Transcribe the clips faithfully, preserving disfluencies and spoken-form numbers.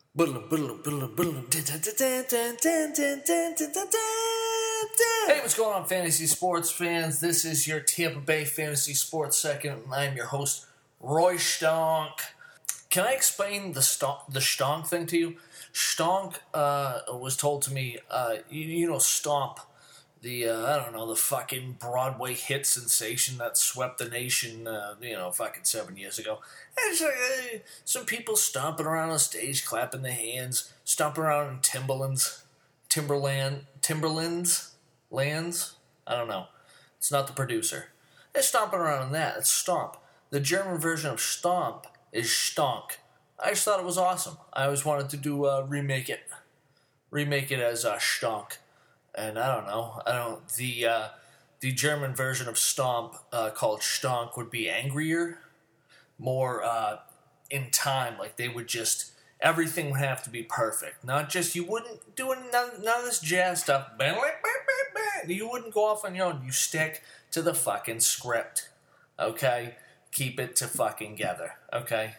Hey, what's going on, fantasy sports fans? This is your Tampa Bay Fantasy Sports Second, and I'm your host, Roy Stonk. Can I explain the stonk, the stonk thing to you? Stonk uh, was told to me, uh, you, you know, Stomp, the, uh, I don't know, the fucking Broadway hit sensation that swept the nation, uh, you know, fucking seven years ago. And it's like, uh, some people stomping around on stage, clapping their hands, stomping around in Timberlands, Timberland, Timberlands, lands? I don't know. It's not the producer. They're stomping around in that. It's Stomp. The German version of Stomp is Stonk. I just thought it was awesome. I always wanted to do, uh, remake it. Remake it as, uh, Stonk. And I don't know. I don't. The uh, the German version of Stomp, uh, called Stonk, would be angrier, more uh, in time. Like they would just everything would have to be perfect. Not just you wouldn't do none, none of this jazz stuff. You wouldn't go off on your own. You stick to the fucking script. Okay, keep it to fucking together. Okay,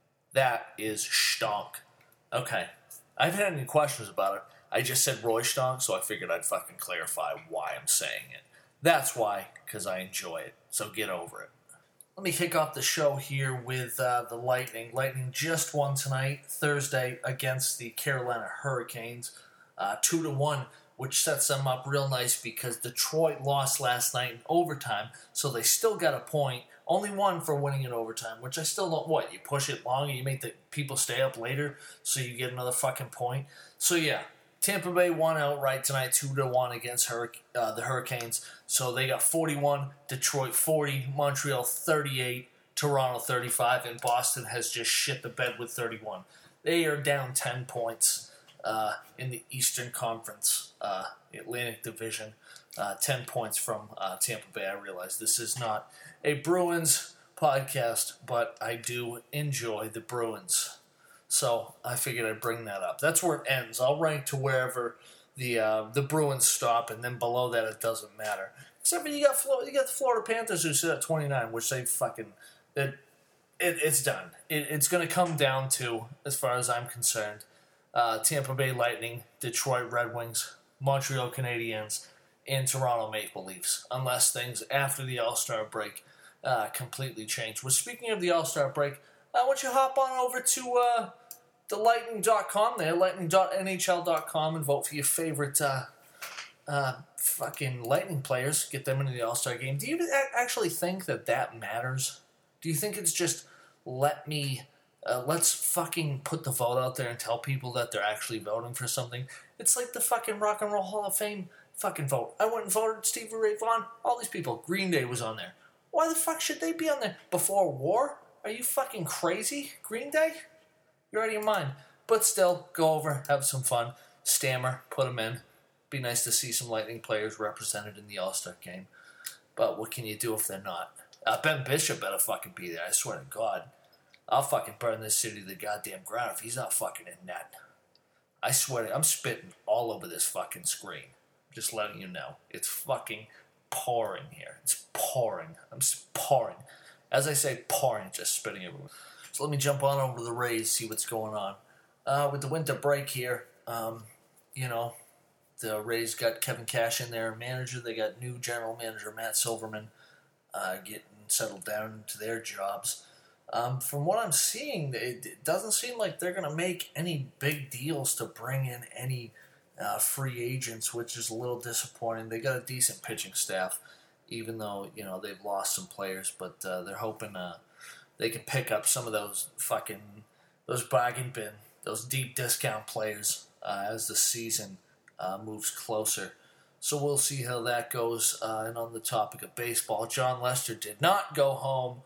that is Stonk. Okay, I haven't had any questions about it. I just said Roy Stonk, so I figured I'd fucking clarify why I'm saying it. That's why, because I enjoy it. So get over it. Let me kick off the show here with uh, the Lightning. Lightning just won tonight, Thursday, against the Carolina Hurricanes, uh, two to one, which sets them up real nice because Detroit lost last night in overtime, so they still got a point. Only one for winning in overtime, which I still don't. What, you push it longer, you make the people stay up later, so you get another fucking point. So yeah. Tampa Bay won outright tonight, two to one against Hur- uh, the Hurricanes. So they got forty-one, Detroit forty, Montreal thirty-eight, Toronto thirty-five, and Boston has just shit the bed with thirty-one. They are down ten points uh, in the Eastern Conference, uh, Atlantic Division. Uh, ten points from uh, Tampa Bay. I realize this is not a Bruins podcast, but I do enjoy the Bruins. So I figured I'd bring that up. That's where it ends. I'll rank to wherever the uh, the Bruins stop, and then below that it doesn't matter. Except for you got Flo- you got the Florida Panthers who sit at twenty-nine, which they fucking it, it it's done. It, it's going to come down to, as far as I'm concerned, uh, Tampa Bay Lightning, Detroit Red Wings, Montreal Canadiens, and Toronto Maple Leafs, unless things after the All-Star break uh, completely change. Well, speaking of the All-Star break, Uh, why don't you hop on over to uh, the lightning dot com there, lightning dot n h l dot com, and vote for your favorite uh, uh, fucking Lightning players. Get them into the All-Star game. Do you actually think that that matters? Do you think it's just let me, uh, let's fucking put the vote out there and tell people that they're actually voting for something? It's like the fucking Rock and Roll Hall of Fame fucking vote. I went and voted Stevie Ray Vaughan. All these people. Green Day was on there. Why the fuck should they be on there? Before war? Are you fucking crazy, Green Day? You're out of your mind. But still, go over, have some fun, stammer, put them in. Be nice to see some Lightning players represented in the All-Star game. But what can you do if they're not? Uh, Ben Bishop better fucking be there, I swear to God. I'll fucking burn this city to the goddamn ground if he's not fucking in net. I swear to I'm spitting all over this fucking screen. Just letting you know. It's fucking pouring here. It's pouring. I'm just pouring. As I say, pouring, just spitting everywhere. So let me jump on over to the Rays, see what's going on. Uh, with the winter break here, um, you know, the Rays got Kevin Cash in there, manager. They got new general manager Matt Silverman uh, getting settled down into their jobs. Um, from what I'm seeing, it, it doesn't seem like they're going to make any big deals to bring in any uh, free agents, which is a little disappointing. They got a decent pitching staff, even though, you know, they've lost some players, but uh, they're hoping uh, they can pick up some of those fucking, those bargain bin, those deep discount players uh, as the season uh, moves closer. So we'll see how that goes. Uh, and on the topic of baseball, John Lester did not go home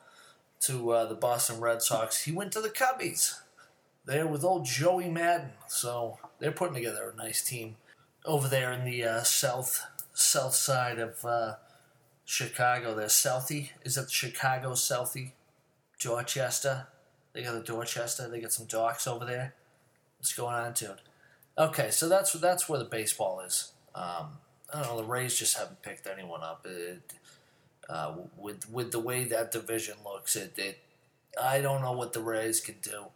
to uh, the Boston Red Sox. He went to the Cubbies. There with old Joey Madden. So they're putting together a nice team over there in the uh, south south side of uh, Chicago. They're Southie. Is it Chicago Southie? Dorchester. They got the Dorchester. They got some docks over there. What's going on, dude? Okay, so that's that's where the baseball is. Um, I don't know. The Rays just haven't picked anyone up. It, uh, with with the way that division looks, it, it I don't know what the Rays can do.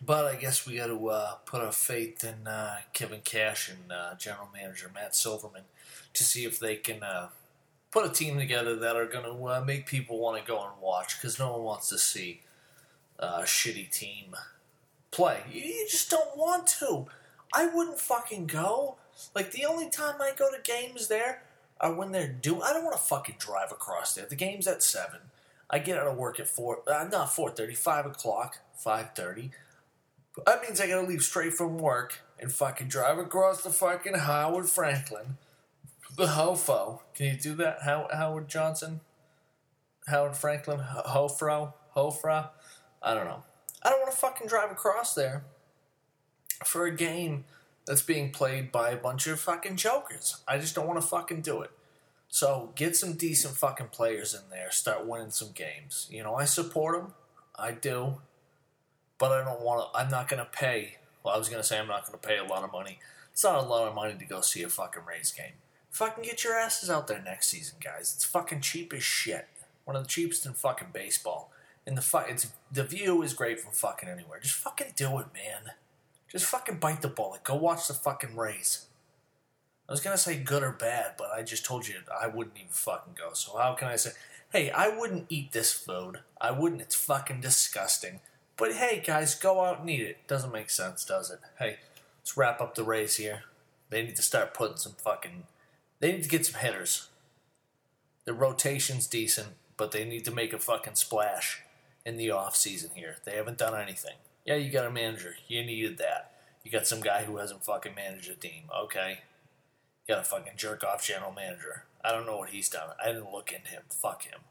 But I guess we got to uh, put our faith in uh, Kevin Cash and uh, General Manager Matt Silverman to see if they can uh, put a team together that are going to uh, make people want to go and watch, because no one wants to see uh, a shitty team play. You just don't want to. I wouldn't fucking go. Like, the only time I go to games there are when they're due. I don't want to fucking drive across there. The game's at seven. I get out of work at four. Uh, not four thirty. Five o'clock. Five thirty. That means I gotta leave straight from work and fucking drive across the fucking Howard Franklin, the Hofo. Can you do that, How- Howard Johnson? Howard Franklin? Hofro? Hofra? I don't know. I don't want to fucking drive across there for a game that's being played by a bunch of fucking jokers. I just don't want to fucking do it. So get some decent fucking players in there. Start winning some games. You know, I support them. I do. But I don't want to, I'm not going to pay, well, I was going to say I'm not going to pay a lot of money. It's not a lot of money to go see a fucking Rays game. Fucking get your asses out there next season, guys. It's fucking cheap as shit. One of the cheapest in fucking baseball. And the fu- it's, the view is great from fucking anywhere. Just fucking do it, man. Just fucking bite the bullet. Go watch the fucking Rays. I was going to say good or bad, but I just told you I wouldn't even fucking go. So how can I say, hey, I wouldn't eat this food. I wouldn't. It's fucking disgusting. But hey, guys, go out and eat it. Doesn't make sense, does it? Hey, let's wrap up the Rays here. They need to start putting some fucking... They need to get some hitters. The rotation's decent, but they need to make a fucking splash in the off-season here. They haven't done anything. Yeah, you got a manager. You needed that. You got some guy who hasn't fucking managed a team. Okay. You got a fucking jerk-off general manager. I don't know what he's done. I didn't look into him. Fuck him.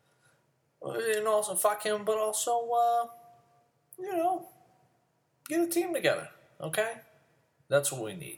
And also, fuck him, but also, uh... you know, get a team together, okay? That's what we need.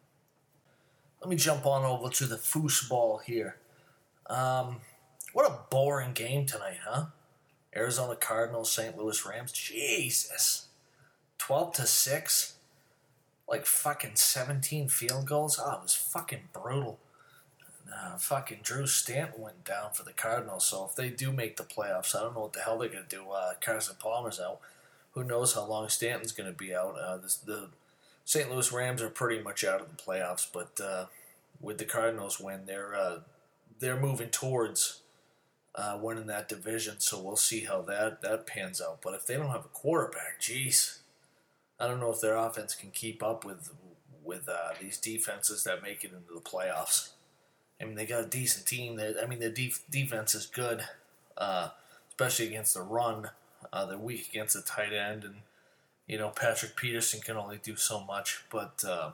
Let me jump on over to the foosball here. Um, what a boring game tonight, huh? Arizona Cardinals, Saint Louis Rams. Jesus. twelve to six. Like fucking seventeen field goals. Oh, it was fucking brutal. Uh, fucking Drew Stanton went down for the Cardinals, so if they do make the playoffs, I don't know what the hell they're going to do. Uh, Carson Palmer's out. Who knows how long Stanton's going to be out. Uh, this, the Saint Louis Rams are pretty much out of the playoffs, but uh, with the Cardinals win, they're uh, they're moving towards uh, winning that division. So we'll see how that, that pans out. But if they don't have a quarterback, jeez, I don't know if their offense can keep up with with uh, these defenses that make it into the playoffs. I mean, they got a decent team. They, I mean, their def- defense is good, uh, especially against the run. Uh, they're weak against the tight end, and you know Patrick Peterson can only do so much. But uh,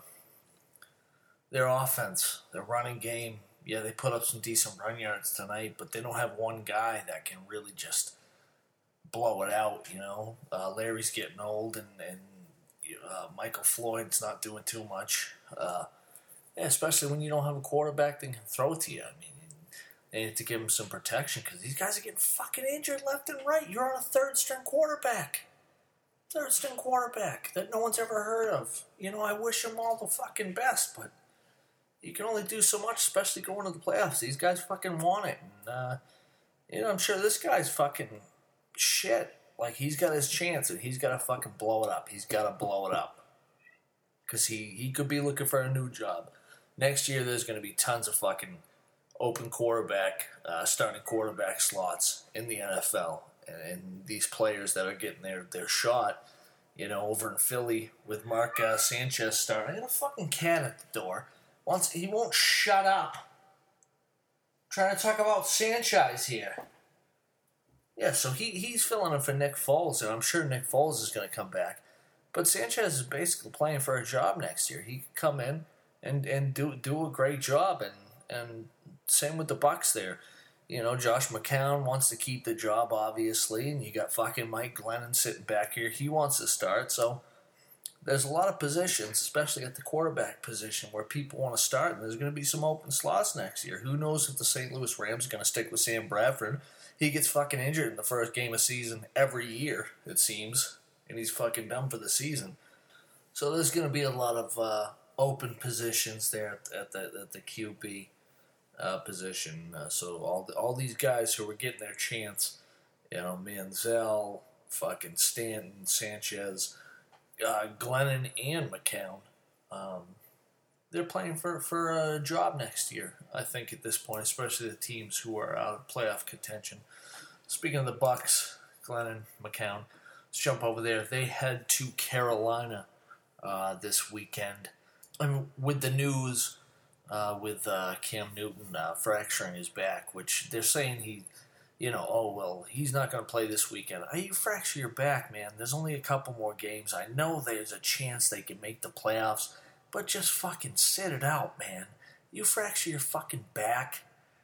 their offense, their running game, yeah, they put up some decent run yards tonight, but they don't have one guy that can really just blow it out. You know, uh, Larry's getting old, and and uh, Michael Floyd's not doing too much. Uh, yeah, especially when you don't have a quarterback that can throw it to you. I mean. They need to give him some protection because these guys are getting fucking injured left and right. You're on a third-string quarterback. Third-string quarterback that no one's ever heard of. You know, I wish him all the fucking best, but you can only do so much, especially going to the playoffs. These guys fucking want it. And, uh, you know, I'm sure this guy's fucking shit. Like, he's got his chance, and he's got to fucking blow it up. He's got to blow it up. Because he, he could be looking for a new job. Next year, there's going to be tons of fucking open quarterback, uh, starting quarterback slots in the N F L. And, and these players that are getting their, their shot, you know, over in Philly with Mark uh, Sanchez starting. I got a fucking cat at the door. Once he won't shut up. I'm trying to talk about Sanchez here. Yeah, so he, he's filling in for Nick Foles, and I'm sure Nick Foles is going to come back. But Sanchez is basically playing for a job next year. He could come in and, and do do a great job, and and same with the Bucs there. You know, Josh McCown wants to keep the job, obviously, and you got fucking Mike Glennon sitting back here. He wants to start, so there's a lot of positions, especially at the quarterback position, where people want to start, and there's going to be some open slots next year. Who knows if the Saint Louis Rams are going to stick with Sam Bradford? He gets fucking injured in the first game of season every year, it seems, and he's fucking done for the season. So there's going to be a lot of uh, open positions there at, at the at the Q B uh, position. Uh, so all the, all these guys who were getting their chance, you know, Manziel, fucking Stanton, Sanchez, uh, Glennon and McCown, um, they're playing for, for a job next year, I think, at this point, especially the teams who are out of playoff contention. Speaking of the Bucks, Glennon, McCown, let's jump over there. They head to Carolina uh, this weekend. I mean, with the news uh, with uh, Cam Newton uh, fracturing his back, which they're saying he, you know, oh, well, he's not going to play this weekend. Oh, you fracture your back, man. There's only a couple more games. I know there's a chance they can make the playoffs, but just fucking sit it out, man. You fracture your fucking back.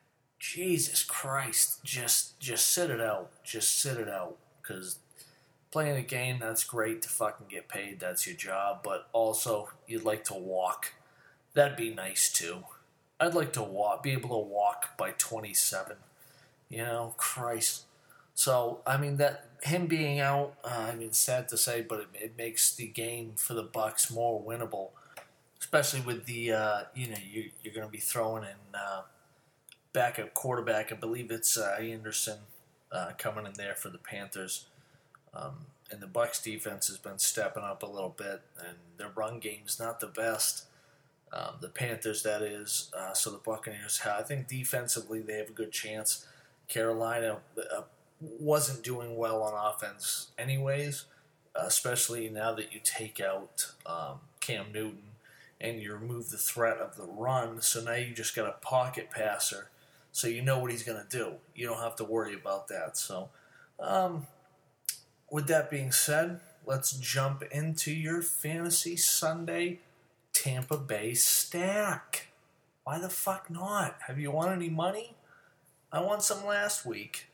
Jesus Christ. Just, just sit it out. Just sit it out. Because playing a game, that's great to fucking get paid. That's your job. But also, you'd like to walk. That'd be nice, too. I'd like to walk, be able to walk by twenty-seven. You know, Christ. So, I mean, that him being out, uh, I mean, sad to say, but it, it makes the game for the Bucks more winnable. Especially with the, uh, you know, you, you're going to be throwing in uh, backup quarterback. I believe it's uh, Anderson uh, coming in there for the Panthers. Um, and the Bucks defense has been stepping up a little bit, and their run game's not the best. Um, the Panthers, that is. Uh, so the Buccaneers, I think defensively they have a good chance. Carolina uh, wasn't doing well on offense anyways, uh, especially now that you take out um, Cam Newton and you remove the threat of the run. So now you just got a pocket passer, so you know what he's going to do. You don't have to worry about that. So um, with that being said, let's jump into your Fantasy Sunday Tampa Bay stack. Why the fuck not? Have you won any money? I won some last week.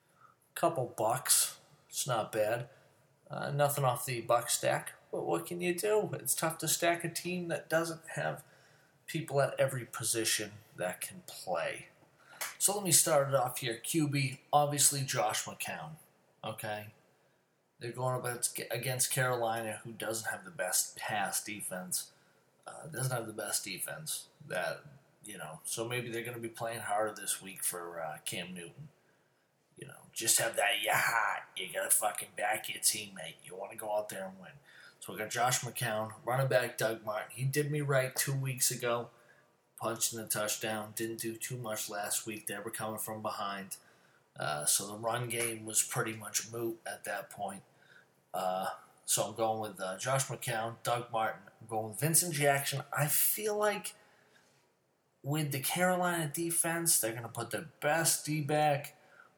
Couple bucks. It's not bad. Uh, nothing off the buck stack. But what can you do? It's tough to stack a team that doesn't have people at every position that can play. So let me start it off here. Q B, obviously Josh McCown. Okay? They're going up against Carolina, who doesn't have the best pass defense. Uh, doesn't have the best defense. That, you know, so maybe they're going to be playing harder this week for uh, Cam Newton. You know, just have that, yeah, you got to fucking back your teammate. You want to go out there and win. So we got Josh McCown, running back Doug Martin. He did me right two weeks ago. Punched in a touchdown. Didn't do too much last week. They were coming from behind. Uh, so the run game was pretty much moot at that point. Uh, so I'm going with uh, Josh McCown, Doug Martin. I'm going with Vincent Jackson. I feel like with the Carolina defense, they're going to put their best D-back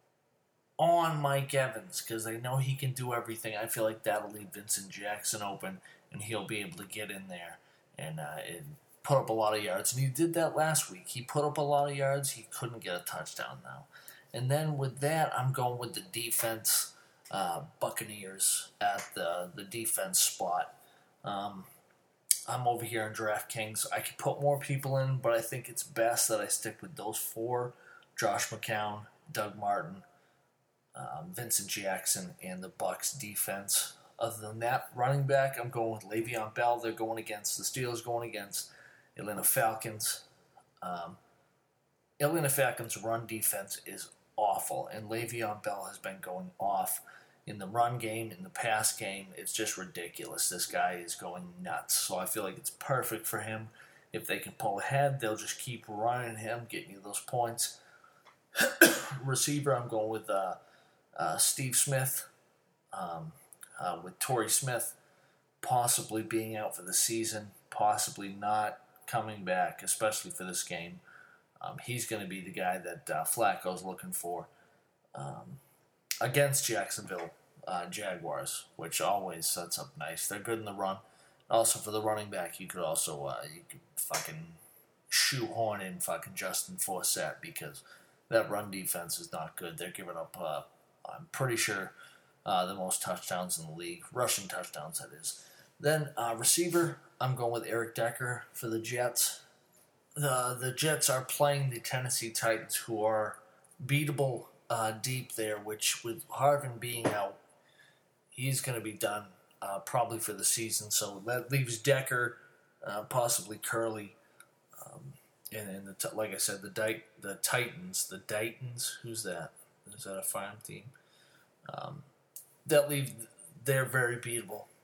on Mike Evans because they know he can do everything. I feel like that'll leave Vincent Jackson open, and he'll be able to get in there and, uh, and put up a lot of yards. And he did that last week. He put up a lot of yards. He couldn't get a touchdown now. And then with that, I'm going with the defense, uh, Buccaneers at the, the defense spot. Um, I'm over here in DraftKings. I could put more people in, but I think it's best that I stick with those four: Josh McCown, Doug Martin, Um, Vincent Jackson, and the Bucs defense. Other than that, running back, I'm going with Le'Veon Bell. They're going against the Steelers, going against Atlanta Falcons. Um, Atlanta Falcons' run defense is awful, and Le'Veon Bell has been going off in the run game, in the pass game. It's just ridiculous. This guy is going nuts. So I feel like it's perfect for him. If they can pull ahead, they'll just keep running him, getting you those points. Receiver, I'm going with uh, Uh, Steve Smith, um, uh, with Torrey Smith possibly being out for the season, possibly not coming back, especially for this game. Um, he's going to be the guy that uh, Flacco's looking for um, against Jacksonville uh, Jaguars, which always sets up nice. They're good in the run. Also, for the running back, you could also uh, you could fucking shoehorn in fucking Justin Forsett because that run defense is not good. They're giving up. Uh, I'm pretty sure uh, the most touchdowns in the league, rushing touchdowns, that is. Then uh, receiver, I'm going with Eric Decker for the Jets. The the Jets are playing the Tennessee Titans, who are beatable uh, deep there, which with Harvin being out, he's going to be done uh, probably for the season. So that leaves Decker, uh, possibly Curley, um, and, and the, like I said, the Di- the Titans, the Titans, who's that? Is that a farm team? Um, that leave they're very beatable.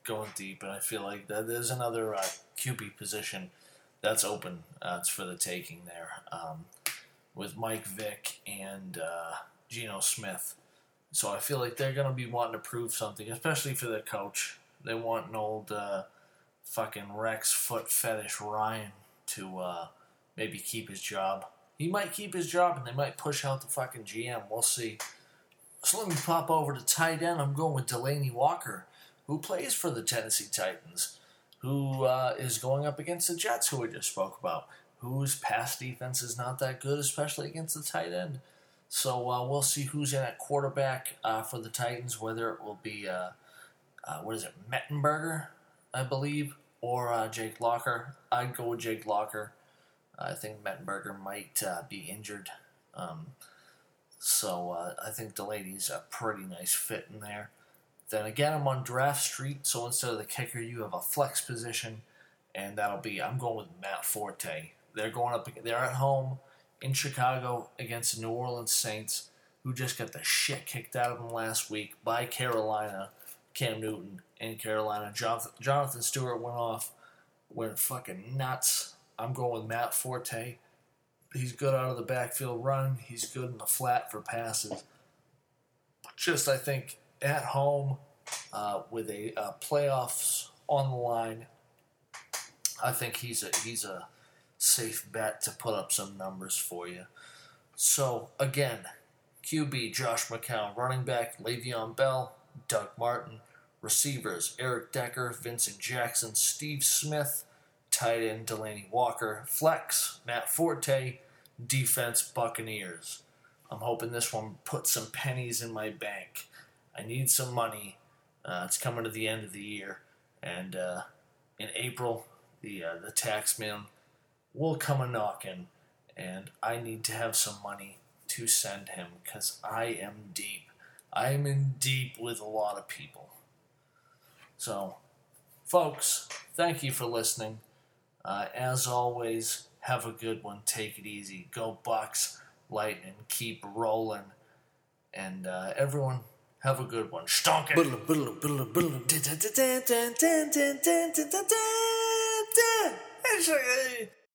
going deep, and I feel like that there's another uh, Q B position that's open. Uh, it's for the taking there, um, with Mike Vick and uh, Geno Smith. So I feel like they're going to be wanting to prove something, especially for their coach. They want an old uh, fucking Rex foot fetish Ryan to uh, maybe keep his job. He might keep his job, and they might push out the fucking G M. We'll see. So let me pop over to tight end. I'm going with Delanie Walker, who plays for the Tennessee Titans, who uh, is going up against the Jets, who we just spoke about, whose pass defense is not that good, especially against the tight end. So uh, we'll see who's in at quarterback uh, for the Titans, whether it will be, uh, uh, what is it, Mettenberger, I believe, or uh, Jake Locker. I'd go with Jake Locker. I think Mettenberger might uh, be injured. Um, so uh, I think Delanie's a pretty nice fit in there. Then again, I'm on draft street, so instead of the kicker, you have a flex position, and that'll be, I'm going with Matt Forte. They're going up, they're at home in Chicago against the New Orleans Saints, who just got the shit kicked out of them last week by Carolina. Cam Newton in Carolina. Jonathan, Jonathan Stewart went off, went fucking nuts. I'm going with Matt Forte. He's good out of the backfield run. He's good in the flat for passes. Just, I think, at home uh, with a uh, playoffs on the line, I think he's a he's a safe bet to put up some numbers for you. So, again, Q B, Josh McCown. Running back, Le'Veon Bell, Doug Martin. Receivers, Eric Decker, Vincent Jackson, Steve Smith. Tight end, Delanie Walker. Flex, Matt Forte. Defense, Buccaneers. I'm hoping this one puts some pennies in my bank. I need some money. Uh, it's coming to the end of the year. And uh, in April, the uh, the tax man will come a-knocking, and I need to have some money to send him because I am deep. I am in deep with a lot of people. So, folks, thank you for listening. Uh, as always, have a good one. Take it easy. Go Bucks, Lightning, keep rolling. And uh, everyone, have a good one. Stonk it!